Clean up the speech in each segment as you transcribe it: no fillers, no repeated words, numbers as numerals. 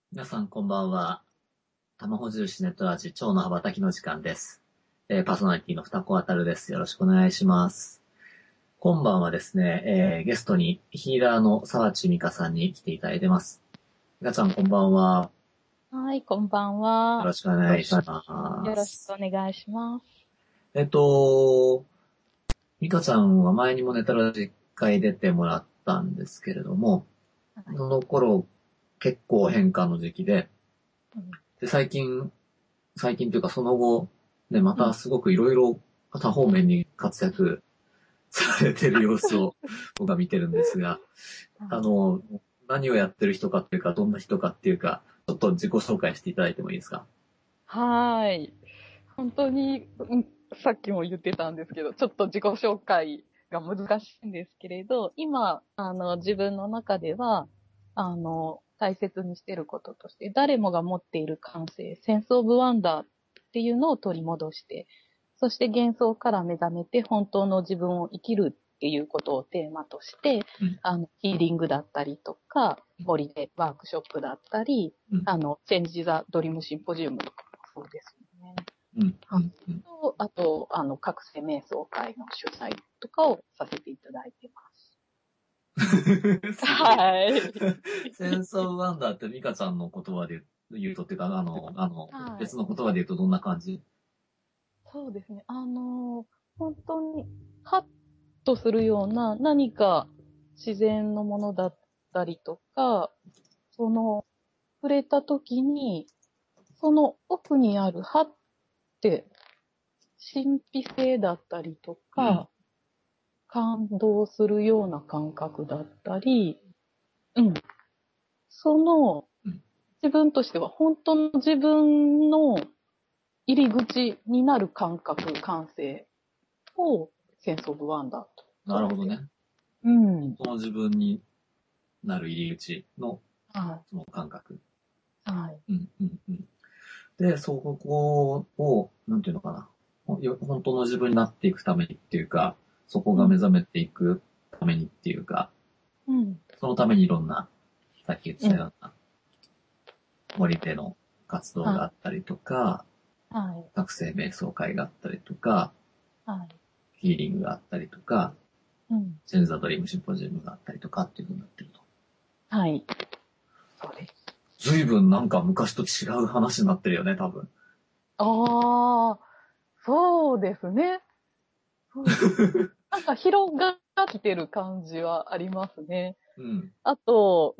皆さんこんばんは。卵印ネットラジ蝶の羽ばたきの時間です。パーソナリティの二子あたるです。よろしくお願いします。今晩はですね、ゲストにヒーラーの沢地美香さんに来ていただいてます。美香ちゃんこんばんは。 はい、こんばんは。 よろしくお願いしまよろしくす。 お願いします。 えっと、美香ちゃんは前にもネタラジ一回出てもらったんですけれども、 はい。 その頃結構変化の時期で、 うん。 で、最近というかその後、ね、まうん。 たすごくいろいろ多方面に活躍されてる様子を僕は見てるんですが、あはい。 の、何をやってる人かっていうか、どんな人かっていうか、ちょっと自己紹介していただいてもいいですか？ はい。本当に、さっきも言ってたんですけど、ちょっと自己紹介が難しいんですけれど、今、自分の中では、大切にしていることとして、誰もが持っている感性、センスオブワンダーっていうのを取り戻して、そして幻想から目覚めて本当の自分を生きるっていうことをテーマとして、 うん、 ヒーリングだったりとか、森でワークショップだったり、 うん、 チェンジ・ザ・ドリーム・シンポジウムとかもそうですよね。 うん、うはい。 ん、うん。 あと、覚醒瞑想会の主催とかをさせていただいてます。 すごい。 はい。 センスオブワンダーってミカちゃんの言葉で言うとっていうか、 はい。 別の言葉で言うとどんな感じ？ そうですね。本当に、ハッとするような何か自然のものだったりとか、触れた時に、その奥にあるハッて神秘性だったりとうん、 か、感動するような感覚だったり、うん。そのうん。 自分としては本当の自分の入り口になる感覚、感性をセンスオブワンダーと捉えてる。 なるほどね。 うん。 本当の自分になる入り口のはその感覚。 い。はい。 うん、うん、うん。で、そこを、なんていうのかな。本当の自分になっていくためにっていうか、そこうん。 が目覚めていくためにっていうか、 うん。 そのためにいろんな、さっき言ってうん。 たような森での活動はい。 があったりとか、 はい。 学生瞑想会があったりとか、 はい。 ヒーリングがあったりとか、 うん。 チェンザドリームシンポジウムがあったりとかっていう風になってると。 はい。そうです。 随分なんか昔と違う話になってるよね、多分。 ああ、そうですね。そうです。なんか広がってきてる感じはありますね。 うん。 あと、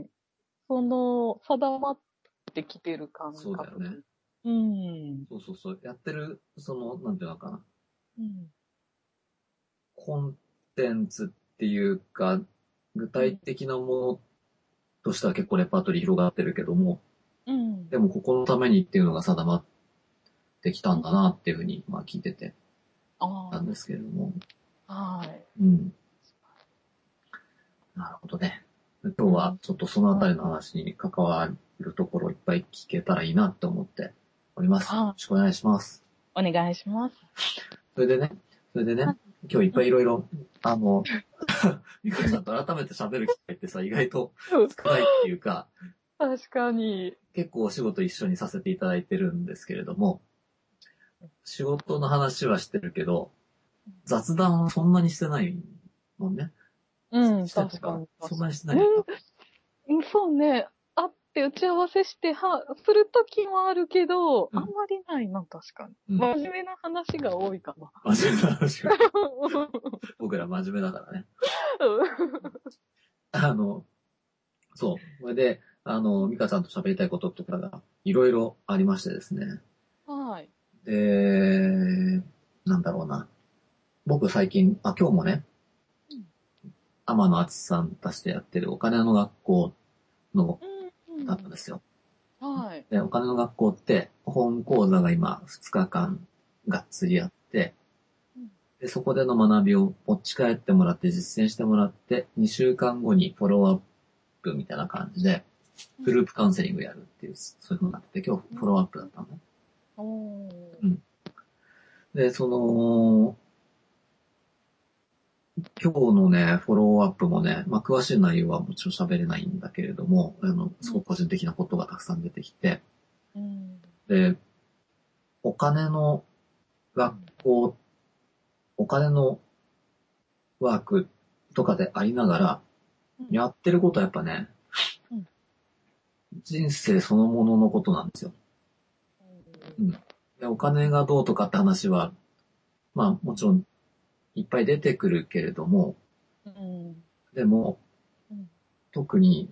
定まってきてる感そうだよね。 覚という。うん。 そうそうそう。やってる、なんていうのかな。 うん。 コンテンツっていうか、具うん。 体的なものとしては結構レパートリー広がってるけども、 うん。 でもここのためにっていうのが定まってきたうん。 んだなっていうふうに、まあ聞いててなんであすけれども。 あ、はい。 うん。なるほどね。今日はうん。 ちょっとそのあたりの話に関わるところをいっぱい聞けたらいいなって思っております。よろはい。 しくお願いします。 お願いします。 それでね、それでね、 はい。 今日いっうん。 ぱいいろいろ、あの、ミカちゃんと改めて喋る機会ってさ、意外とうん。 少ないっていうか、 確かに。 結構お仕事一緒にさせていただいてるんですけれども、仕事の話はしてるけど、雑談はそんなにしてないもんね。 うん、 してんのかな？ 確かに、確かそんなにしてないに。 のか。 そうね。会って打ち合わせして、するときもあるけど、 うん。 あんまりないな、確かに。 うん。 真面目な話が多いかな。 真面目な話が。僕ら真面目だからね。あの、そう。それで、ミカちゃんと喋りたいこととかがいろいろありましてですね。 はい。 で、なんだろうな。僕最近、今日もね、 うん。 天野敦さんたちでやってるお金の学校の、 うん。 だったんですよ。 はい。 で、お金の学校って、本講座が今2日間がっつりやって、 うん。 で、そこでの学びを持ち帰ってもらって実践してもらって、2週間後にフォローアップみたいな感じで、 うん。 グループカウンセリングやるっていう、そういう風になってて、今日フォローアップだったのね。 おー。 うん。で、 今日のね、フォローアップもね、まあ、詳しい内容はもちろん喋れないんだけれども、すごく個人的なことがたくさん出てきて、 うん。 で、お金の学校、お金のワークとかでありながら、やってることはやっぱね、 うん。 人生そのもののことなんですよ。うん。で、お金がどうとかって話は、まあもちろんいっぱい出てくるけれども、 うん。 でも、 うん。 特に、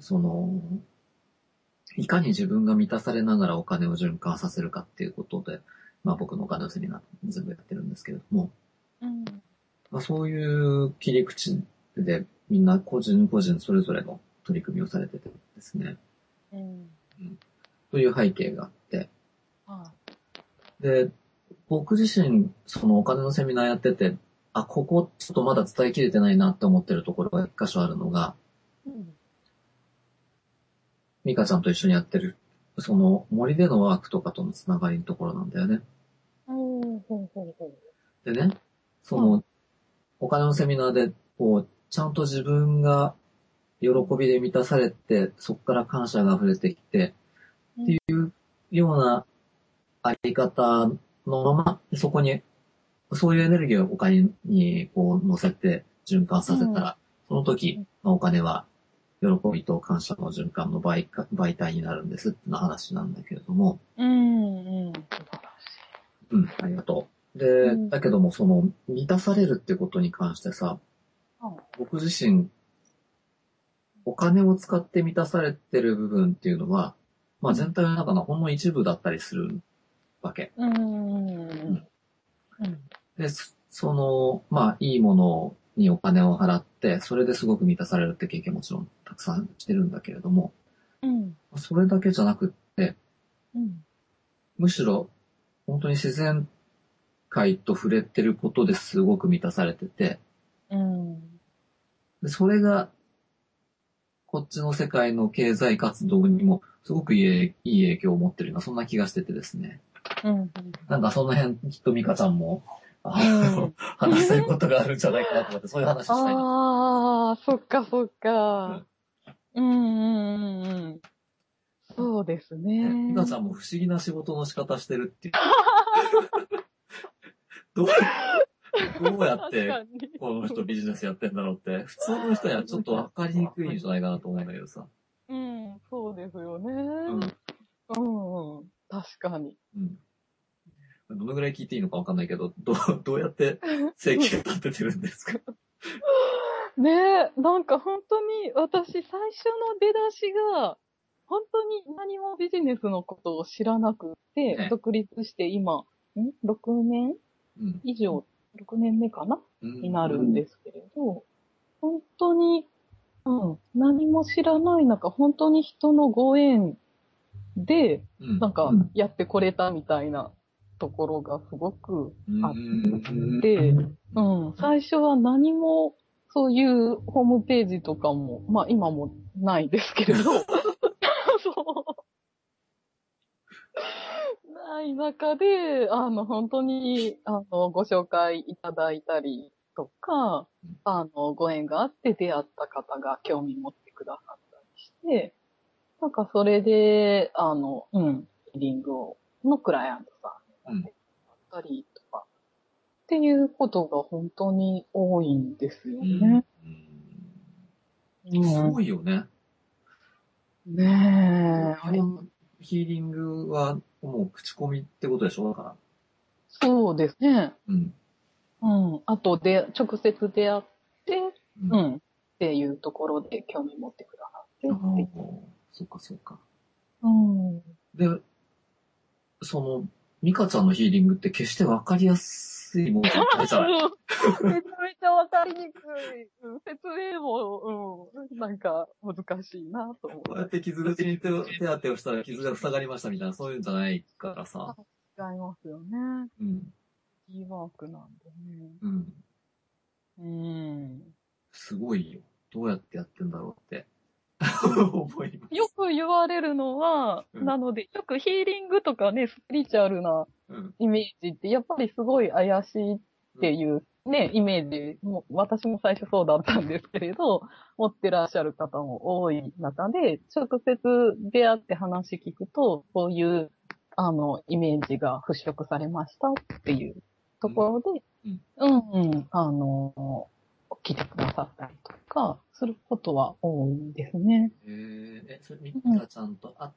いかに自分が満たされながらお金を循環させるかっていうことで、まあ僕のお金のセミナー全部やってるんですけれども、 うん。 まあそういう切り口でみんな個人個人それぞれの取り組みをされててですね、 うん。 うん、という背景があって、 はで、僕自身、そのお金のセミナーやってて、あ、ここちょっとまだ伝えきれてないなって思ってるところが一箇所あるのが、 い。うん。 ミカちゃんと一緒にやってる、その森でのワークとかとのつながりのところなんだよね。 おー、ほうほうほでね、そう。はい。 のお金のセミナーで、こう、ちゃんと自分が喜びで満たされて、そこから感謝が溢れてきて、 うん。 ようなあり方のまま、そこに、そういうエネルギーをお金にこう乗せて循環うん。 させたら、その時のお金は喜びと感謝の循環の媒体になるんですっての話なんだけれども、 うん。うん。素晴らしうん、ありがとう。 い。うで、 ん。 だけどもその満たされるってことに関してさ、 は僕自身お金を使って満たされてる部分っていうのは、まい。うん。 あ全体の中のほんの一部だったりするわけ。 うん。 うん。 うん。 で、まあいいものにお金を払って、それですごく満たされるって経験もちろんたくさんしてるんだけれども、 うん。 それだけじゃなくって、 うん。 むしろ本当に自然界と触れてることですごく満たされてて、 うん。 でそれがこっちの世界の経済活動にもすごくいい影響を持ってるような、そんな気がしててですね。 うん。 なんかその辺、きっとミカちゃんも、 うん。 話したいことがあるんじゃないかなと思って、そういう話したいな。 ああ、そっかそっか。 うん。 うんうんうんうん。そうですね、ミカね。 ちゃんも不思議な仕事の仕方してるっていう。どう、どうやって確かに。 この人ビジネスやってんだろうって、普通の人にはちょっとわかりにくいんじゃないかなと思うんだけどさ。 うん、そうですよね。 うん。 うんうん。確かに。 うん。どのぐらい聞いていいのかわかんないけど、どうやって生計立ててるんですか？ ねえ、なんか本当に私最初の出だしが、本当に何もビジネスのことを知らなくて、 ね。 独立して今、6年うん。 以上、6年目かなうん。 になるんですけれど、本当に、何も知らない中、本当に人のご縁で、 うん。 なんか、やってこれたみたいなところがすごくうあっん。 て、最初は何も、そういうホームページとかも、まあ今もないですけれど、そう、ない中で、本当に、ご紹介いただいたりとか、ご縁があって出会った方が興味持ってくださったりして、なんかそれで、ヒーリングのクライアントさんうん。 になってもらったりとか、っていうことが本当に多いんですようん。 ね。 うん。すうん。 ごいよね。 ねえ、 基本、ヒーリングはもう口コミってことでしょだから。 そうですね。 うん。 あとで、直接出会って、 うん。 っていうところで興味持ってくださってああ、 っていう。 そっかそっか。 うん。 で、ミカちゃんのヒーリングって決してわかりやすいものじゃないじゃない。 めちゃめちゃわかりにくい。説明も、なんか難しいなと思っこうやって傷口に手当てをしたら傷が塞がりましたみたいな、そういうんじゃないからさ。 た。違いますよね。 うん。 キーワークなんでね。 うん。 うん。 すごいよ。どうやってやってんだろうって思います。 よく言われるのは、 うん。 なので、よくヒーリングとかね、スピリチュアルなうん。 イメージって、やっぱりすごい怪しいっうん。 ていうね、イメージも、私も最初そうだったんですけれど、持ってらっしゃる方も多い中で、直接出会って話聞くと、そういう、イメージが払拭されましたっていうところで、 うん。 うんうん、来てくださったりとか、することは多いですね。 それ、ミうん。 カちゃんと会って、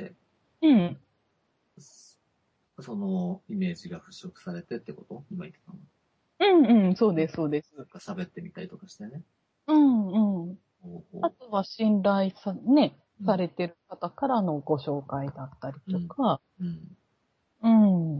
うん。 そのイメージが払拭されてってこと今言ってたの。 うんうん、そううん。 です、そうです。 そっか、喋ってみたりとかしてね。 うんうん。 ほうほあとは信頼ね、 う。うん。 されてる方からのご紹介だったりうん。 とか、 うん。 うん。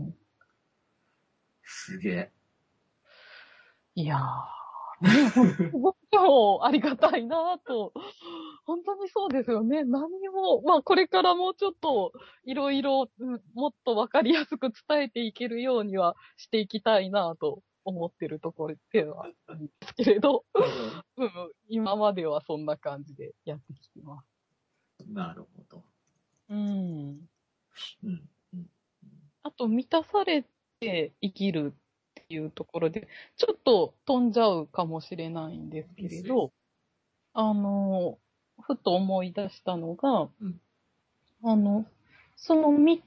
すげえ。 いやー、ね、本当に僕もありがたいなと。本当にそうですよね。何も、まあこれからもうちょっといろいろもっとわかりやすく伝えていけるようにはしていきたいなと思ってるところではあるんですけれど、 うん。 うん、今まではそんな感じでやってきてます。 なるほど。 うん。 うん。うん。 あと、満たされて生きるっていうところで、ちょっと飛んじゃうかもしれないんですいいっすよ。 けれど、あの、ふと思い出したのが、 うん。 あの、そのみ、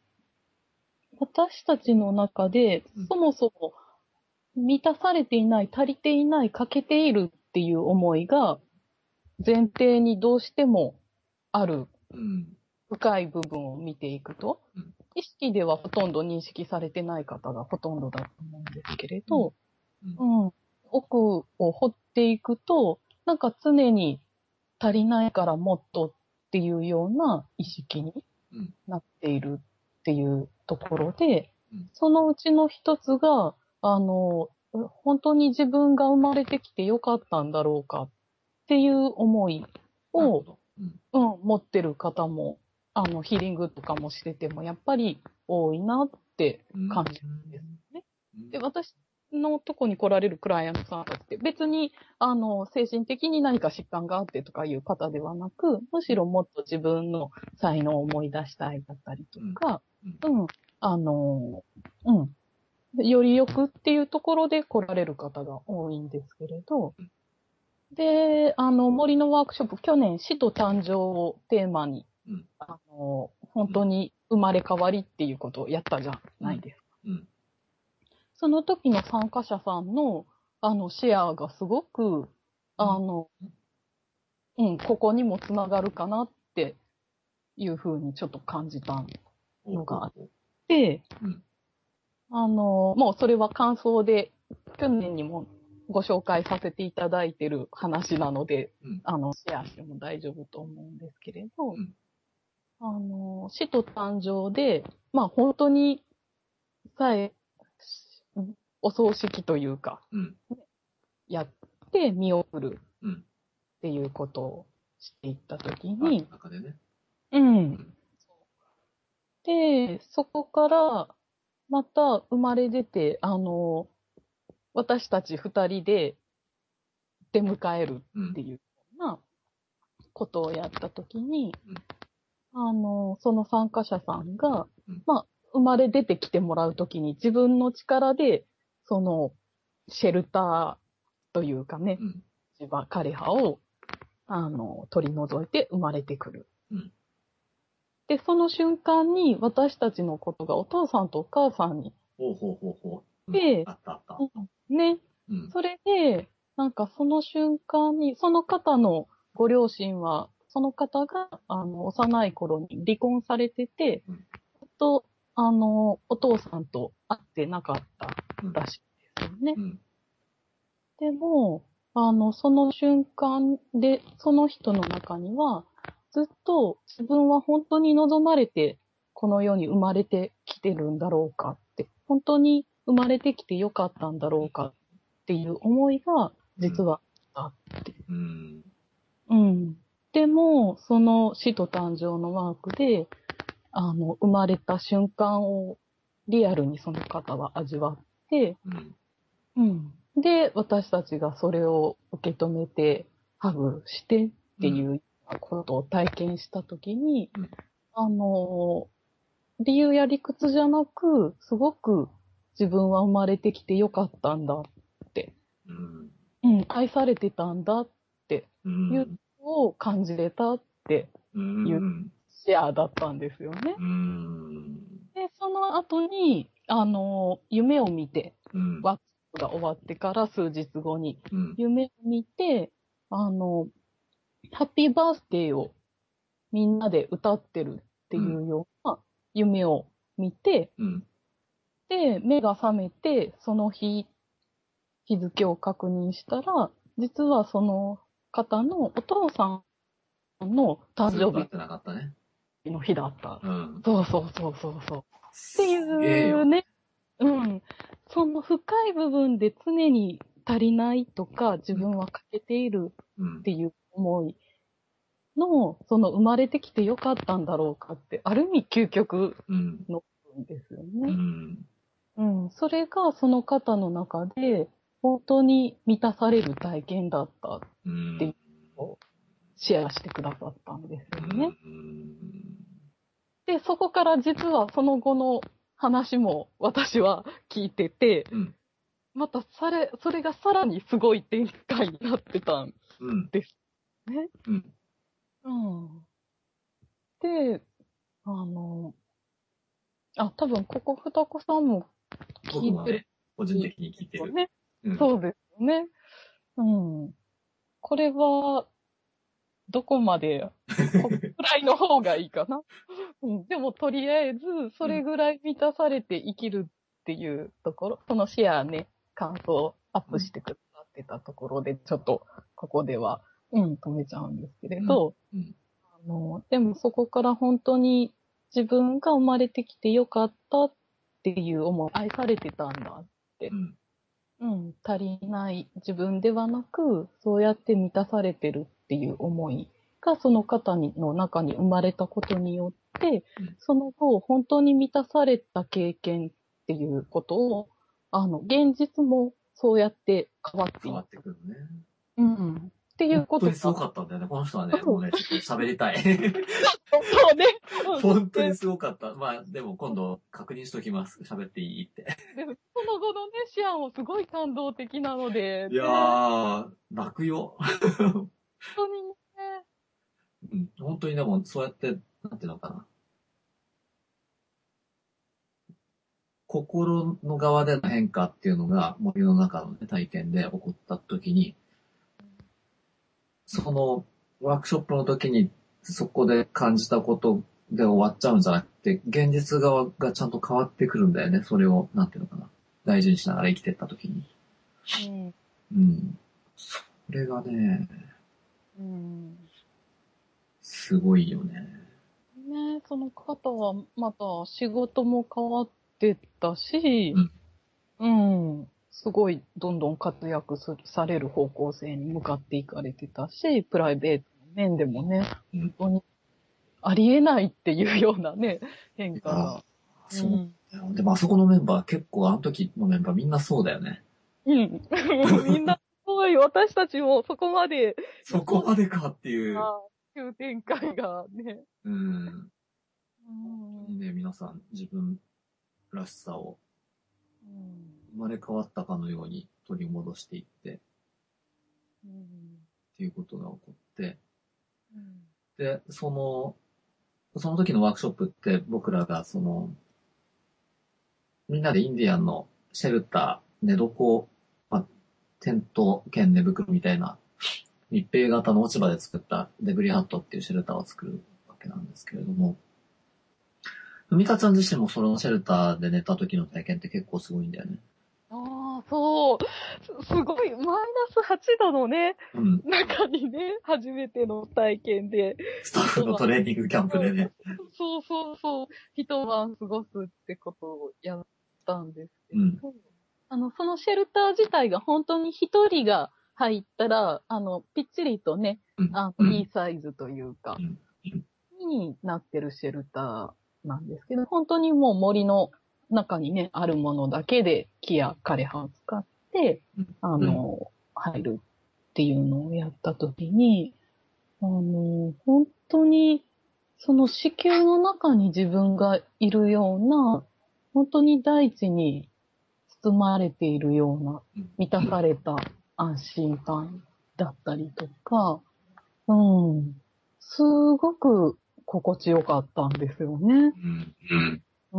私たちの中で、 うん。 そもそも満たされていない、足りていない、欠けているっていう思いが前提にどうしてもあるうん。 深い部分を見ていくと、 うん。 意識ではほとんど認識されてない方がほとんどだと思うんですけれうん。 ど、 うん。 うん、奥を掘っていくと、なんか常に足りないからもっとっていうような意識にうん。 なっているっていうところで、 うん。 そのうちの一つが、本当に自分が生まれてきてよかったんだろうかっていう思いを、 なるほど。うん。 うん、持ってる方も、ヒーリングとかもしてても、やっぱり多いなってうん。 感じるんですね。で、 うん。 私のとこに来られるクライアントさんたちって別に、精神的に何か疾患があってとかいう方ではなく、むしろもっと自分の才能を思い出したいだったりとうん。 か、 うん。 うん、うん、よりよくっていうところで来られる方が多いんですけれど、で、森のワークショップ、去年、死と誕生をテーマに、 うん。 本当に生まれ変わりっていうことをやったじゃうん。 ないですか。 うん。 その時の参加者さんの、シェアがすごく、 うん。 あの、うん、ここにもつながるかなっていうふうにちょっと感じたほうのがあっほうほう。 て、 うん。 もうそれは感想で、去年にもご紹介させていただいてる話なので、 うん。 シェアしても大丈夫と思うんですけれど、 うん。 死と誕生で、まあ本当にさえ、お葬式というか、 うん。 やって見送るうん。 っていうことをしていったときパートに、 の中でね。 うん。 うん。 で、そこからまた生まれ出て、私たち二人で出迎えるうん。 っていうようなことをやったときに、 うん。 その参加者さんが、 うん。 まあ、生まれ出てきてもらうときに自分の力で、その、シェルターというかね、 うん。 枯葉を、取り除いて生まれてくる。 うん。 で、その瞬間に私たちのことがお父さんとお母さんにほうほうほうほう。うん。 で、 あったあった。 ね、 うん。 それで、なんかその瞬間に、その方のご両親は、その方が、幼い頃に離婚されてて、 うん。 ずっと、お父さんと会ってなかったうん。 らしいですよね。 うん。 でも、その瞬間で、その人の中には、ずっと自分は本当に望まれて、この世に生まれてきてるんだろうかって、本当に生まれてきてよかったんだろうかっていう思いが、 うん。 実はあって。 うん。 うん。でも、その死と誕生のワークで、生まれた瞬間をリアルにその方は味わって、 うん。 うん。で、私たちがそれを受け止めて、ハグしてってうん。 いうことを体験したときに、 うん。 あの、理由や理屈じゃなく、すごく自分は生まれてきてよかったんだって、愛されてたんだっていうのを感じれたっていうシェアだったんですよね。で、その後に、夢を見て、ワックが終わってから数日後に、夢を見て、ハッピーバースデーをみんなで歌ってるっていうような夢を見て、で、目が覚めて、その日付を確認したら、実はその方のお父さんの誕生日の日だった。そうそうそうそうそう。っていうね、その深い部分で常に足りないとか、自分は欠けているっていう思いの、その生まれてきてよかったんだろうかって、ある意味究極の部分ですよね。それがその方の中で、本当に満たされる体験だったっていうのをシェアしてくださったんですよね。で、そこから実はその後の話も私は聞いてて、またそれがさらにすごい展開になってたんですね。で、多分ここ双子さんも聞いてる。 個人的に聞いてる。 ね。そうですよね。これは、どこまで、こくらいの方がいいかな。でも、とりあえず、それぐらい満たされて生きるっていうところ、そのシェアね、感想をアップしてくださってたところで、ちょっと、ここでは、止めちゃうんですけれど、でもそこから本当に自分が生まれてきてよかったっていう思い、愛されてたんだって。足りない自分ではなく、そうやって満たされてるっていう思いがその方の中に生まれたことによって、その後本当に満たされた経験っていうことを、現実もそうやって変わっていく。 変わってくるね。 っていうことが。 本当にすごかったんだよね。この人はね、もうね、ちょっと喋りたい。 そうね。 本当にすごかった。まあ、でも今度確認しときます。喋っていいって。 でもその後のね、シアンもすごい感動的なので、 いやー、泣くよ。 本当にね。本当にでも、そうやって、なんていうのかな。心の側での変化っていうのが森の中の、ね、体験で起こった時に、そのワークショップの時にそこで感じたことで終わっちゃうんじゃなくて、現実側がちゃんと変わってくるんだよね。それを、なんていうのかな。大事にしながら生きてった時に。それがね、すごいよね。 ね、その方はまた仕事も変わってったし、すごいどんどん活躍される方向性に向かっていかれてたし、プライベートの面でもね、本当にありえないっていうようなね、変化が。 そうだよ。でもあそこのメンバー結構あの時のメンバーみんなそうだよね。 みんなすごい、私たちもそこまで。 そこまでかっていう。 急展開がね。 本当にね、皆さん自分らしさを生まれ変わったかのように取り戻していって、っていうことが起こって、で、その時のワークショップって僕らがみんなでインディアンのシェルター、寝床、テント兼寝袋みたいな密閉型の落ち葉で作ったデブリハットっていうシェルターを作るわけなんですけれども、ふかちゃん自身もそのシェルターで寝た時の体験って結構すごいんだよね。 そう。すごい、マイナス8度のね、中にね、初めての体験で。 スタッフのトレーニングキャンプでね。 そう。一晩過ごすってことをやったんですけど、そのシェルター自体が本当に一人が入ったら、ぴっちりとね、いいサイズというか、になってるシェルターなんですけど、本当にもう森の中にね、あるものだけで木や枯葉を使って、入るっていうのをやったときに、本当に、その子宮の中に自分がいるような、本当に大地に包まれているような、 うん満たされた安心感だったりとか、うん。すごく心地よかったんですよね。 うん。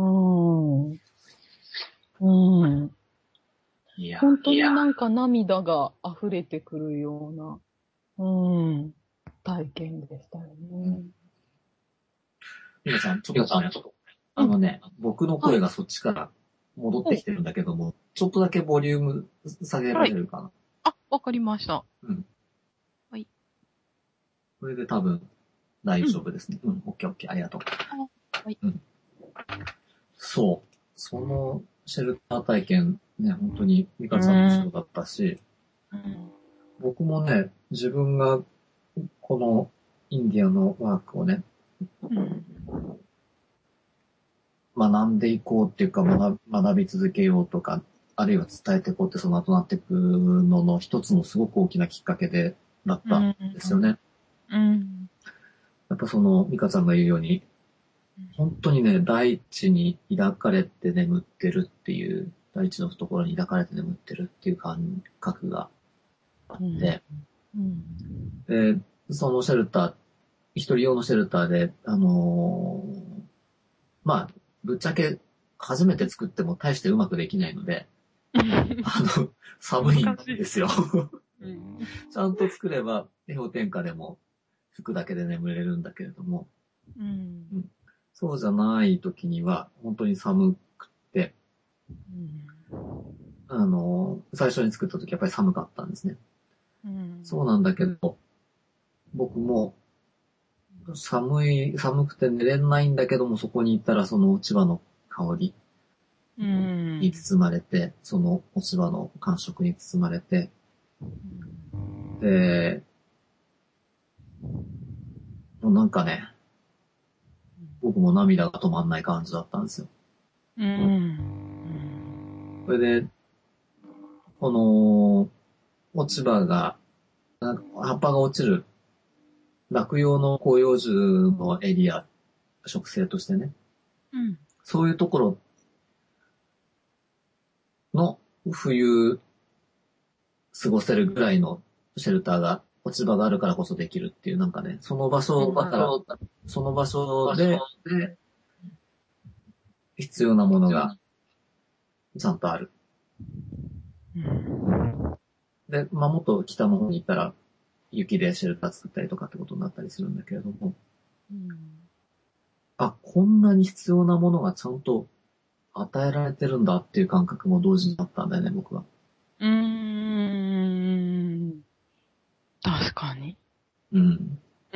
うん。うん。 いや、 本当になんか涙が溢れてくるような、うん、体験でしたよね。 皆さん、ちょっとね、僕のはい。 声がそっちから戻ってきてるんだけども、ちょっとだけボリューム下げられるかな。 あ、わかりました。 うん。 はい。 これで多分大丈夫ですね。オッケーオッケー、ありがとう。 はい。 そう。そのシェルター体験ね、本当にミカちゃんもそうだったし、僕もね、自分がこのインディアのワークをね、学んでいこうっていうか学び続けようとか、あるいは伝えていこうってその後なっていくのの一つのすごく大きなきっかけだったんですよね。やっぱそのミカちゃんが言うように、本当にね、大地に抱かれて眠ってるっていう、大地の懐に抱かれて眠ってるっていう感覚があって、で、そのシェルター、一人用のシェルターで、まあ、ぶっちゃけ初めて作っても大してうまくできないので、寒いんですよ。ちゃんと作れば、氷点下でも服だけで眠れるんだけれども、そうじゃない時には、本当に寒くて、最初に作った時やっぱり寒かったんですね。そうなんだけど、僕も寒くて寝れないんだけども、そこに行ったらその落ち葉の香りに包まれて、その落ち葉の感触に包まれて、で、もうなんかね、僕も涙が止まんない感じだったんですよ。それで、この落ち葉が、葉っぱが落ちる落葉の広葉樹のエリア、植生としてね、そういうところの冬過ごせるぐらいのシェルターが、落ち葉があるからこそできるっていう、なんかね、その場所で必要なものがちゃんとある。で、もっと北の方に行ったら、雪でシェルター作ったりとかってことになったりするんだけれども、こんなに必要なものがちゃんと与えられてるんだっていう感覚も同時にあったんだよね、僕は。 確かに。 うん。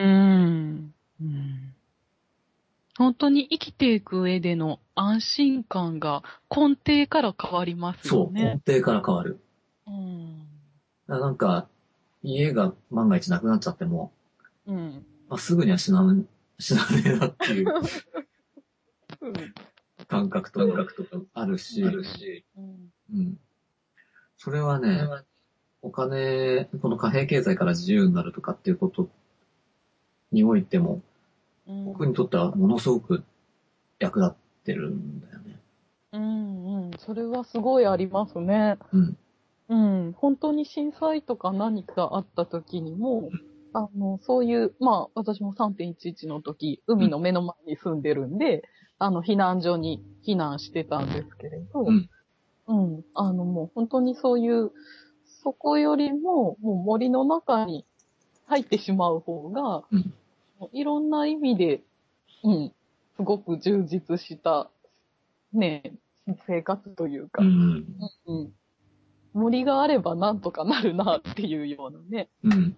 本当に生きていく上での安心感が根底から変わりますよね。 そう、根底から変わる。なんか、家が万が一なくなっちゃっても、すぐには死なねえなっていう感覚とかあるし、それはね、この貨幣経済から自由になるとかっていうことにおいても、僕にとってはものすごく役立ってるんだよね。 それはすごいありますね。本当に震災とか何かあった時にも、そういう、私も3.11の時、海の目の前に住んでるんで、避難所に避難してたんですけれど、もう本当にそういう、そこよりも、もう森の中に入ってしまう方が、いろんな意味で、すごく充実した、ね、生活というか、森があればなんとかなるなっていうようなね。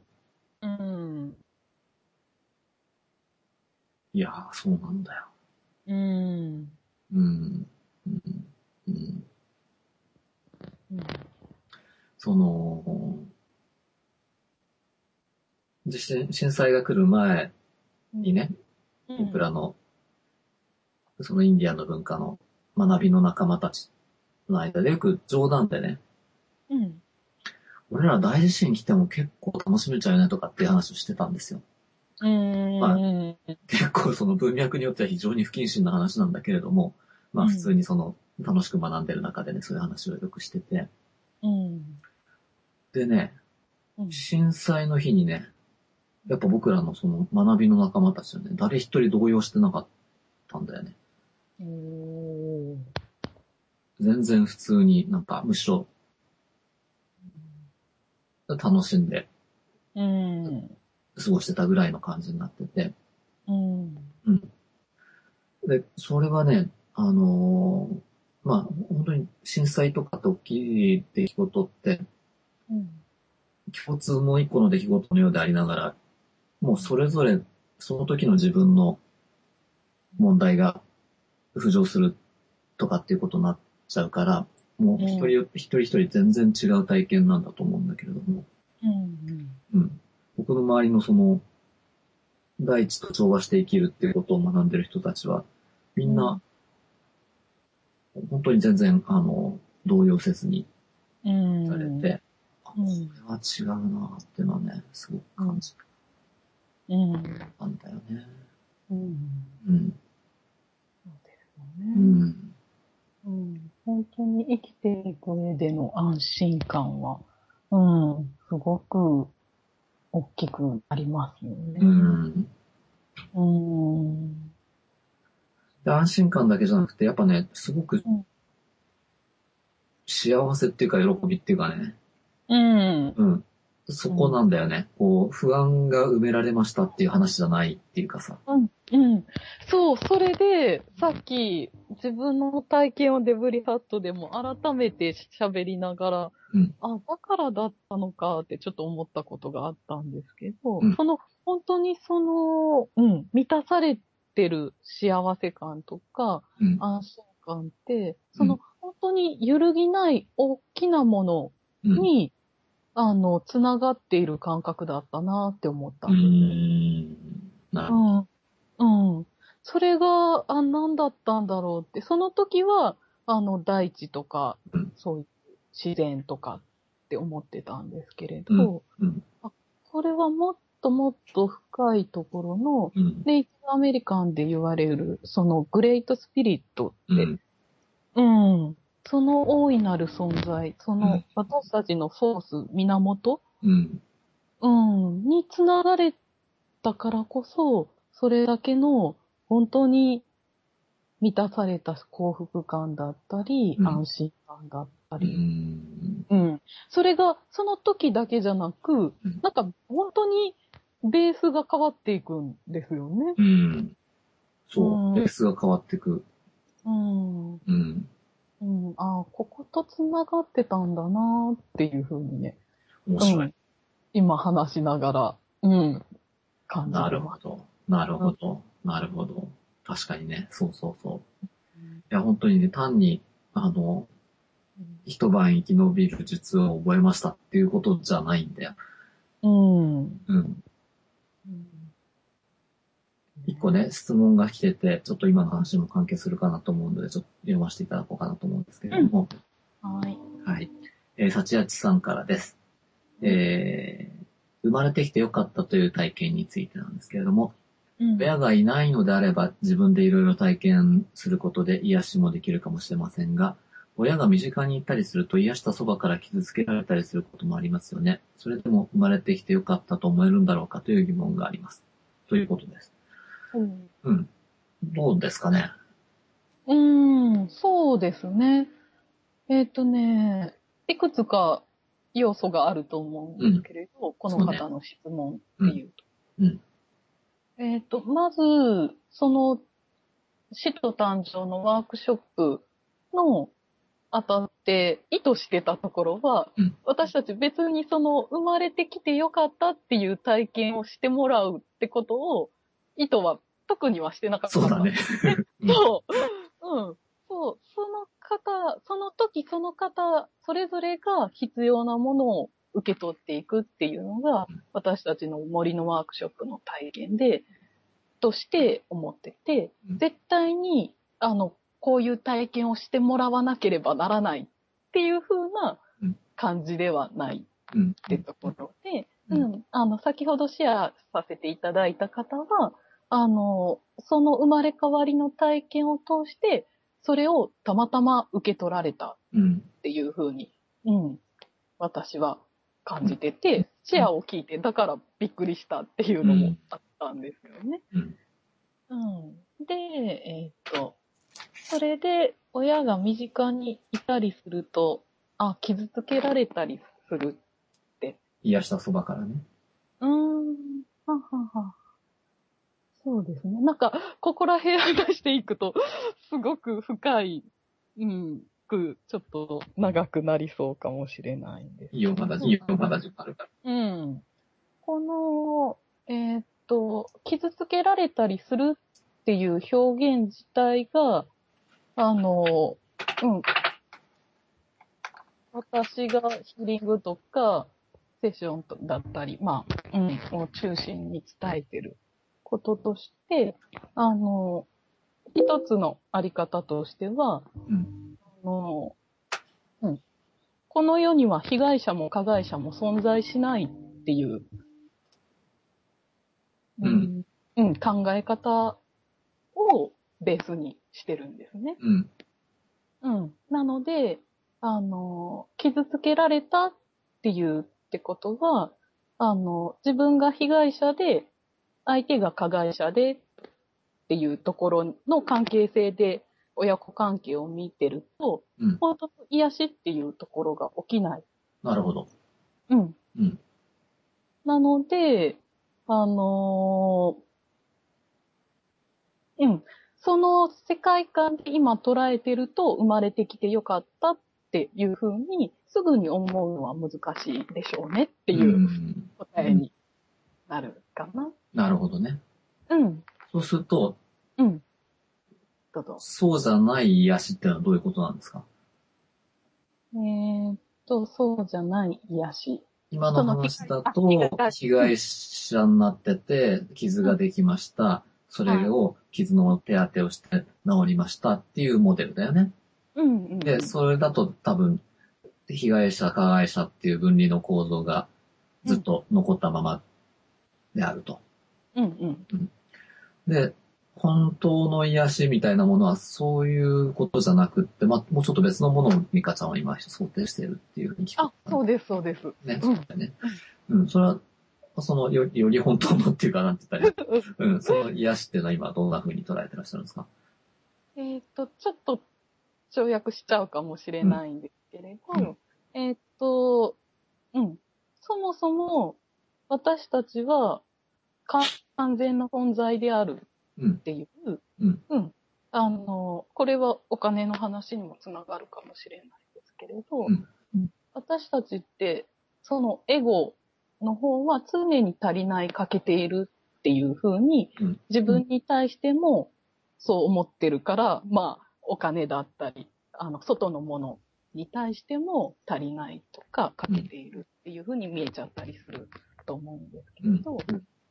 いやー、そうなんだよ。その、震災が来る前にね、僕らの、そのインディアンの文化の学びの仲間たちの間でよく冗談でね、俺ら大地震来ても結構楽しめちゃうよねとかっていう話をしてたんですよ。結構その文脈によっては非常に不謹慎な話なんだけれども、普通にその楽しく学んでる中でね、そういう話をよくしてて。 うん。 でね、 うん。 震災の日にね、やっぱ僕らのその学びの仲間たちはね、誰一人動揺してなかったんだよね。 おー。 全然普通になんかむしろ楽しんでうん。 過ごしてたぐらいの感じになってて。 うん。 うん。で、それはね、まあ、本当に震災とかって大きい出来事って、 うん。 共通の一個の出来事のようでありながら、もうそれぞれその時の自分の問題が浮上するとかっていうことになっちゃうから、もう一人一人全然違う体験なんだと思うんだけれども、 うん。 うん。僕の周りのその、大地と調和して生きるっていうことを学んでる人たちは、みんな、本当に全然、動揺せずにうん。 されて、あ、こうん。 れは違うなっていうのはね、すごく感じうん。 たんだよね。 うん。 うん。 そうですようね。 ん。 うん。本当に生きていく上での安心感は、うん。すごく大きくなりますようね。 ん。 うん。 で、安心感だけじゃなくて、やっぱね、すごくうん。 幸せっていうか喜びっていうかね、 うん。 うん。そこなんだよね。こう、不安が埋められましたっていう話じゃないっていうかさ。 うん。うん。そう、それで、さっき自分の体験をデブリハットでも改めて喋りながら、 うん。 あ、だからだったのかってちょっと思ったことがあったんですけど、 うん。 本当に満たされてる幸せ感とか、 うん。 安心感って、 うん。 本当に揺るぎない大きなものうん。 に、つながっている感覚だったなって思っうーたんですね。 ん。なるほど。 うん。うん。それが、何だったんだろうって、その時は、大地とか、 うん。 そういう自然とかって思ってたんですけれうん。 ど、 うん。 あ、これはもっともっと深いところの、 うん。 ネイティブアメリカンで言われる、そのグレートスピリットって、 うん。 うん。その大いなる存在、そうん。 の私たちのソース、源、 うん。 うん、につながれたからこそ、それだけの本当に満たされた幸福感だったり、 うん。 安心感だったうり。 ん。 うん。それがその時だけじゃなく、 うん。 なんか本当にベースが変わっていくんですよね。 うん。 うそう。 ん。 ベースが変わってく。 うん。 うん。 うん。ああ、ここと繋がってたんだなっていうふうにね。 面白い。 うん。今話しながら、うん。感じなてます。 るほど。なるうん。 ほど。なるほど。確かにね。そうそうそう。いや、本当にね、単に、一晩生き延びる術を覚えましたっていうことじゃないんだよ。 うん。うんうん。 うん一個ね、質問が来てて、ちょっと今の話にも関係するかなと思うので、ちょっと読ませていただこうかなと思うんですけれども。 はい。 はい。幸あちさんからです。生まれてきてよかったという体験についてなんですけれども、 うん。 親がいないのであれば自分でいろいろ体験することで癒しもできるかもしれませんが、親が身近にいたりすると癒したそばから傷つけられたりすることもありますよね。それでも生まれてきてよかったと思えるんだろうかという疑問があります。ということです。 うん。 うん。どうですかね。 そうですね。いくつか要素があると思うんですうん。 けれど、このそうね。 方の質問っうん。 ていううん。 と。まず、死と誕生のワークショップの当たって意図してたところは、 うん。 私たち別に生まれてきてよかったっていう体験をしてもらうってことを、意図は特にはしてなかそうだね。 ったんですね。 うん。 そう。うん。そう。その時その方、それぞれが必要なものを受け取っていくっていうのが、私たちの森のワークショップの体験で、として思ってて、 うん。 絶対に、こういう体験をしてもらわなければならないっていう風なうん。 感じではないうん。 ってところで、 うん。 先ほどシェアさせていただいた方は、その生まれ変わりの体験を通して、 それをたまたま受け取られたうん。 っていう風に、私は感じてて、シェアを聞いて、だからびっくりしたっていうのもあったんですよね。で、それで親が身近にいたりすると、傷つけられたりするって。 癒したそばからね。 ははは。そうですね。なんか、ここら辺話していくと、すごく深い、ちょっと長くなりそうかもしれないんです。 いいよ、まだ時間あるから。 この、傷つけられたりするっていう表現自体が、私がヒーリングとか、セッションだったり、を中心に伝えてることとして、一つのあり方としては、この世には被害者も加害者も存在しないっていう、考え方をベースにしてるんですね。なので、傷つけられたっていうってことは、自分が被害者で、相手が加害者でっていうところの関係性で親子関係を見てると、本当の癒しっていうところが起きない。 なるほど。 なので、その世界観で今捉えてると生まれてきてよかったっていうふうにすぐに思うのは難しいでしょうねっていう答えになるかな。 なるほどね。そうすると、 どうぞ。 そうじゃない癒しってのはどういうことなんですか？ そうじゃない癒し。 今の話だと、被害者になってて、傷ができました。それを、傷の手当てをして治りましたっていうモデルだよね。で、それだと多分、被害者、加害者っていう分離の構造がずっと残ったままであると。で、本当の癒しみたいなものはそういうことじゃなくって、もうちょっと別のものをミカちゃんは今想定しているっていうふうに聞く。 そうです、そうです。 ね、そうだよね。それは、より本当のっていうかなんて言ったら、その癒しっていうのは今どんな風に捉えてらっしゃるんですか？ ちょっと跳躍しちゃうかもしれないんですけれど、そもそも私たちは完全な存在であるっていう、これはお金の話にもつながるかもしれないですけれど、私たちってそのエゴの方は常に足りない欠けているっていうふうに自分に対してもそう思ってるから、お金だったり、外のものに対しても足りないとか欠けているっていうふうに見えちゃったりすると思うんですけれど、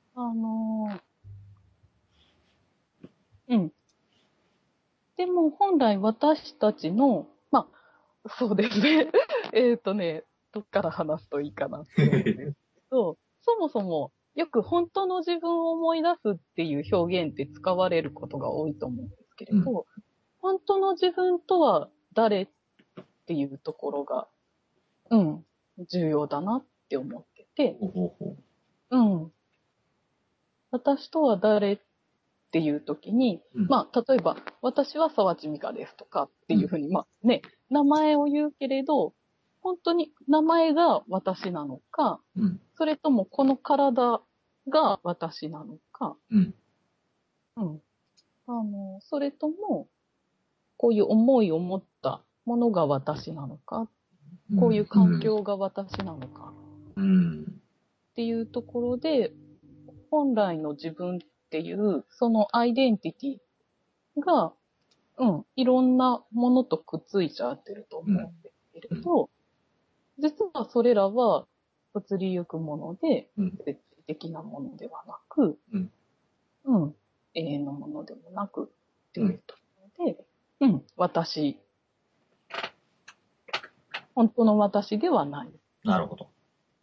でも本来私たちの、そうですね。どっから話すといいかなって思うんですけど、そもそもよく本当の自分を思い出すっていう表現って使われることが多いと思うんですけれど、本当の自分とは誰っていうところが、重要だなって思ってて、私とは誰っていう時に、例えば、私は沢地美香ですとかっていうふうに、名前を言うけれど、本当に名前が私なのか、それともこの体が私なのか、それとも、こういう思いを持ったものが私なのか、こういう環境が私なのか、っていうところで、本来の自分っていう、そのアイデンティティが、いろんなものとくっついちゃってると思うんですけれど、実はそれらは物理ゆくもので、絶対的なものではなく、永遠のものでもなくっていうところで、私、本当の私ではない。 なるほど。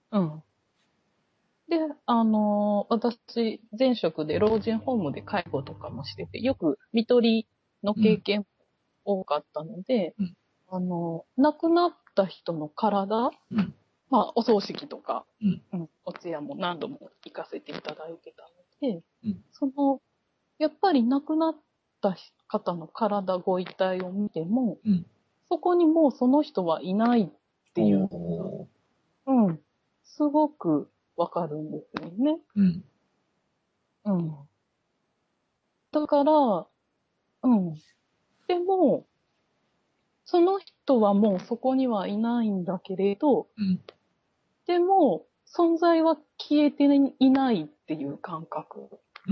で、私、前職で老人ホームで介護とかもしてて、よく看取りの経験多かったので、 うん亡くなった人の体、 うん。 まあ、お葬式とか、 うん。 お通夜も何度も行かせていただいてたので、 うんやっぱり亡くなった方の体、ご遺体を見ても、 うん。 そこにもうその人はいないっていうおー。 のが、すごくわかるんですよね。 うん。 うん。だから、うん。でも、その人はもうそこにはいないんだけれど、 うん。 でも、存在は消えていないっていう感覚。 うん。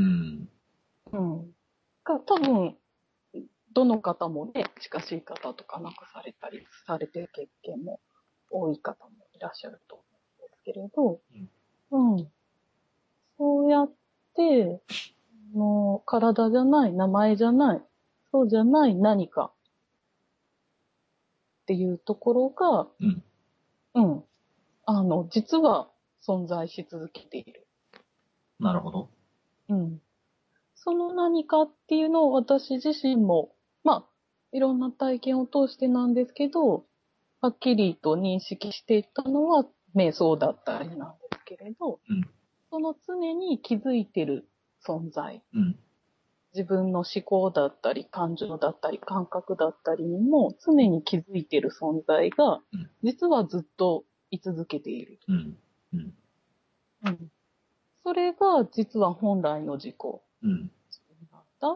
うん。が多分、どの方もね、近しい方とか亡くされたりされてる経験も多い方もいらっしゃると思うんですけれど、うん。そうやって、体じゃない、名前じゃない、そうじゃない何かっていうところが、 うん。 うん。実は存在し続けている。 なるほど。 うん。その何かっていうのを私自身も、まあ、いろんな体験を通してなんですけど、はっきりと認識していったのは瞑想だったりなんですけれど、 うん。 その常に気づいてる存在、 うん。 自分の思考だったり感情だったり感覚だったりにも常に気づいてる存在が、 うん。 実はずっと居続けている。 うん。うん。 うん。それが実は本来の自己うん。 なんだ。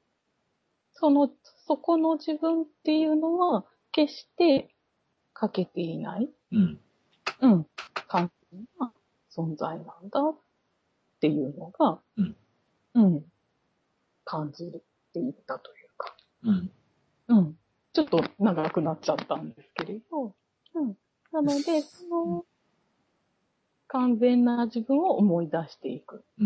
そこの自分っていうのは決して欠けていない。 うん。 うん。完全な存在なんだっていうのが、 うん。 うん。感じていったというか。 うん。 うん。ちょっと長くなっちゃったんですけれど。うん。なので、完全な自分を思い出していく。 うん。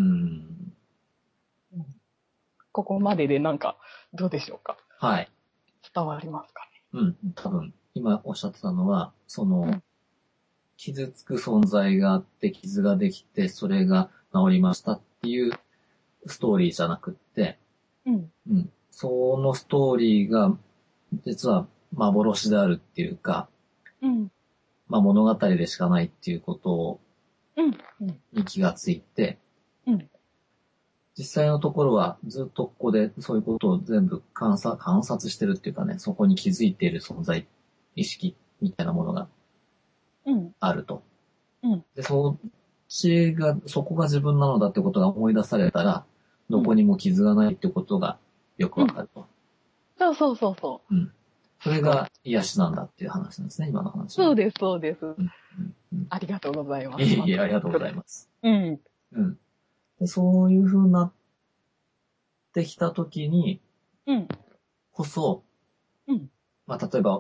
うん、ここまででなんか、どうでしょうか。 はい。 伝わりますかうん。多分、今おっしゃってたのは、 ね。 傷つく存在があって、傷ができて、それが治りましたっていうストーリーじゃなくって、 うん。 うん。そのストーリーが、実は幻であるっていうか、 うん。 まあ物語でしかないっていうことうん。うん。 に気がついて、 うん。 実際のところはずっとここでそういうことを全部観察してるっていうかね、そこに気づいている存在、意識みたいなものがうん。 あると。 うん。 で、そこが自分なのだってことが思い出されたら、どこうん。 にも傷がないってことがよくわかると。 そうそうそうそうん。それそう。 が癒しなんだっていう話なんですね、今の話は。 そうです、そうです。 うん。うん。 ありがとうございます。 いえいえ、ありがとうございます。 うん。 うん。で、そういう風になってきたときにうん。 こそ、 うん。 まあ、例えば、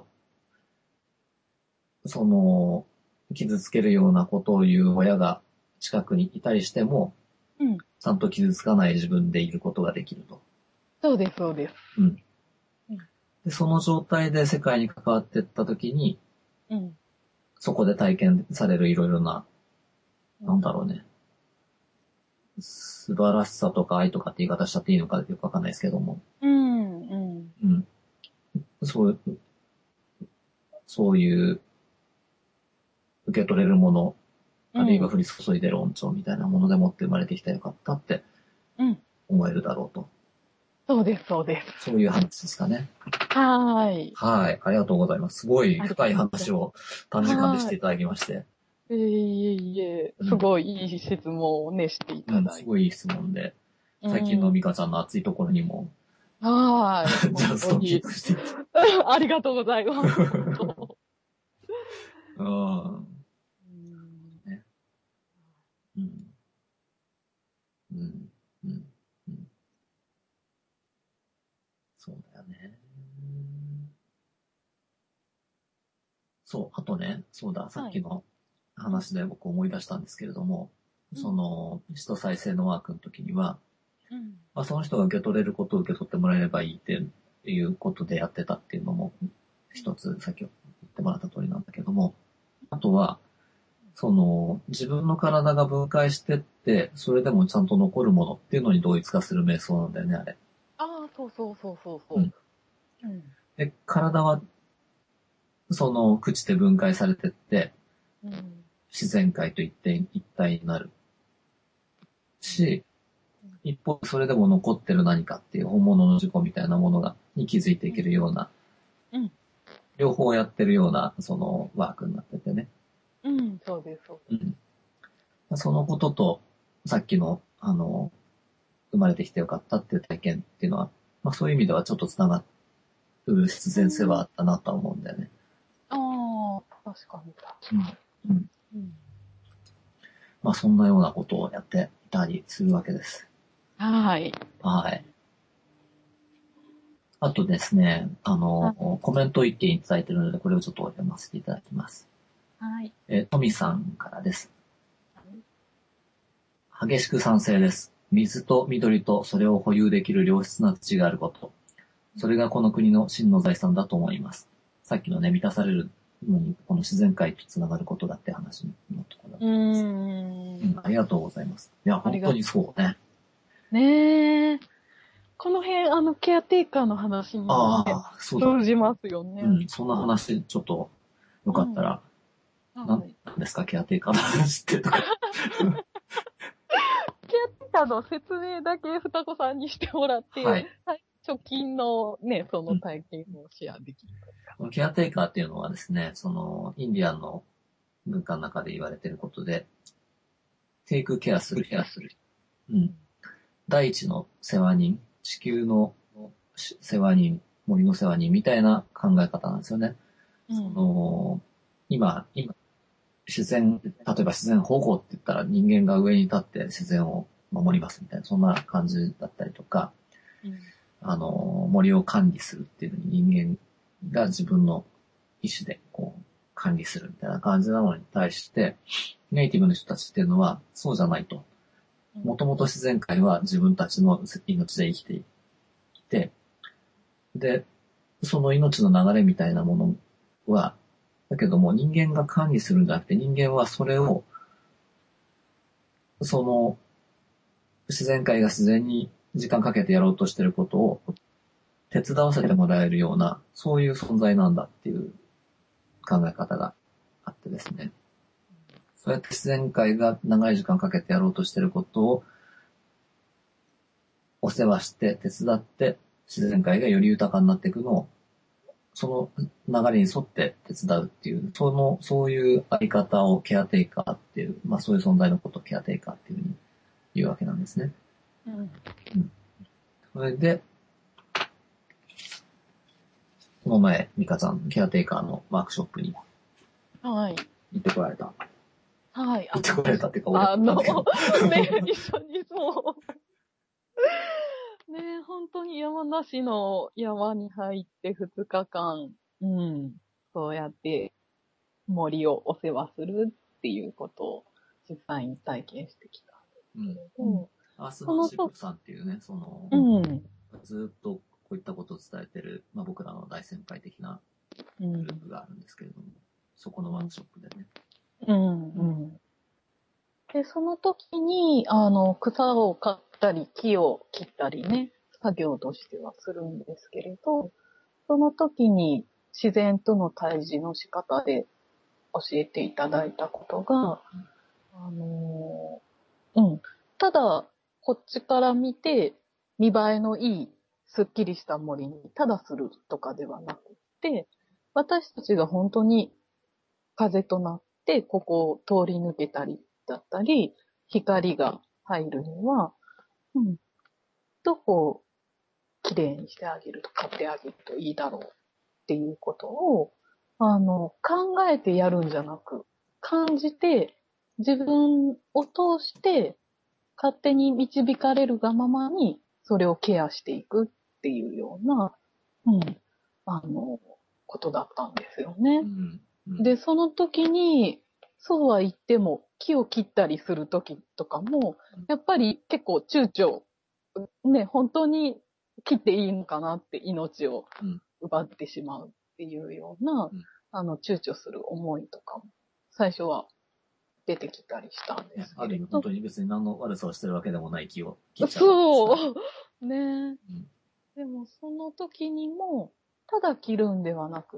その、傷つけるようなことを言う親が近くにいたりしても、 うん。 ちゃんと傷つかない自分でいることができると。 そうです、そうです。 うん。 うん。 で、その状態で世界に関わっていったときに、 うん。 そこで体験されるいろいろな、なんだろうね。素晴らしさとか愛とかって言い方しちゃっていいのかよくわかんないですけども。 うん。うん。 うん。そういう受け取れるもの、 うん。 あるいは降り注いでる恩寵みたいなものでもって生まれてきたらよかったってうん。 思えるだろうと。 そうです、そうです。 そういう話ですかね。 はーい。 はい。ありがとうございます。すごいありが深いとうござい話を短時間でしていただきまして。 ます。いえいえ、 うん。 すごいいい質問をね、していうん、 ただいて。 すごいいい質問で、 う最近のん。 ミカちゃんの熱いところにも、 はーい。 じゃあ、 本当に。 ストッキングしていた。 ありがとうございます。本当。 うん。 うん。 ね。うん。うん。うん。うん。そうだよね。そう、あとね、そうだ、さっはい。 きのうん。 話で僕思い出したんですけれども、 うん。 使徒再生のワークの時には、 うん。 まあ、その人が受け取れることを受け取ってもらえればいいっていうことでやってたっていうのも、一つ、さっき言ってもらった通りなんだけども、あとは、自分の体が分解してって、それでもちゃんと残るものっていうのに同一化する瞑想なんだよね、あれ。 ああ、そうそうそうそうそうん。 う。うん。 で、体は、その、朽ちて分解されてって、 うん。 自然界と一体になるし、一方、それでも残ってる何かっていう本物の自己みたいなものに気づいていけるような、 うん。 両方やってるような、そのワークになっててね。 うん。そうです、そうです。 うん。そのことと、さっきの、生まれてきてよかったっていう体験っていうのは、まあそういう意味ではちょっと繋がる必然性はあったなとは思うんだよね。 ああ、確かに、確うん。 かうん。 に。うん。 まあそんなようなことをやっていたりするわけです。 はい。 はい。あとですね、 はコメントを一件いただいているので、これをちょっと読ませていただきます。 はい。 トミさんからです。激しく賛成です。水と緑とそれを保有できる良質な土があること。それがこの国の真の財産だと思います。さっきのね、満たされるのに、この自然界とつながることだって話のところだとうー思います。うん、 ん。 ありがとうございます。いや、 ありがと本当にそうね。 う。ねえ。この辺、ケアテイカーの話にもね、 ああ、そうだ。 通じますよね。 うん、そんな話、ちょっと、よかったうん。 ら、 はい。 なんですか、ケアテイカーの話ってとか。 ケアテイカーの説明だけ双子さんにしてもらって、 はい。 はい、直近のね、そのうん。 体験をシェアできるか。 このケアテイカーっていうのはですね、その、インディアンの文化の中で言われていることで、テイクケアする。うん。大地の世話人、地球の世話人、森の世話人みたいな考え方なんですよね。そうん。 の、今、例えば自然保護って言ったら人間が上に立って自然を守りますみたいな、そんな感じだったりとか、 うん。 森を管理するっていうのに人間が自分の意思でこう管理するみたいな感じなのに対して、ネイティブの人たちっていうのはそうじゃないと。 うん。 もともと自然界は自分たちの命で生きていて、で、その命の流れみたいなものは、だけども人間が管理するんじゃなくて人間はそれを、その自然界が自然に時間かけてやろうとしてることを手伝わせてもらえるような、そういう存在なんだっていう考え方があってですね。そうやって自然界が長い時間かけてやろうとしてることをお世話して手伝って自然界がより豊かになっていくのをその流れに沿って手伝うっていう、そういうあり方をケアテイカーっていう、まあそういう存在のことをケアテイカーっていうふうに言うわけなんですね。 うん。 うん。それで、この前、ミカちゃん、ケアテイカーのワークショップにはい。 行ってこられた。 はい。 行ってこられたっていうか、俺あの、 もなんだけど。 ね、一緒にそう。ね、本当に山梨の山に入って2日間、うん、そうやって森をお世話するっていうことを実際に体験してきたんですうん。 けれど、 アースマンそのと、 シップさんっていうね、 うん、 ずっとこういったことを伝えてる、まあ僕らの大先輩的なうん、 グループがあるんですけれども、そこのワークショップでね。 うん、うん。で、その時に、草を刈ったり、木を切ったりね、作業としてはするんですけれど、その時に自然との対峙の仕方で教えていただいたことが、あのうん。ただ、こっちから見て、見栄えのいい、すっきりした森にただするとかではなくて、私たちが本当に風となって、ここを通り抜けたりだったり、光が入るには、うん、どこをきれいにしてあげると、買ってあげるといいだろうっていうことを、考えてやるんじゃなく、感じて、自分を通して勝手に導かれるがままに、それをケアしていくっていうような、うん、ことだったんですよね。 うん。うん。 で、その時に、そうは言っても、木を切ったりする時とかも、やっぱり結構躊躇、ね、本当に切っていいのかなって命をうん。 奪ってしまうっていうような、 うん。 躊躇する思いとかも、最初は出てきたりしたんでね、 すある意味本けれど、 当に別に何の悪さをしてるわけでもない木を切っちゃうわけですから。 そう。ね。 うん。 でもその時にも、 ただ切るんではなくって、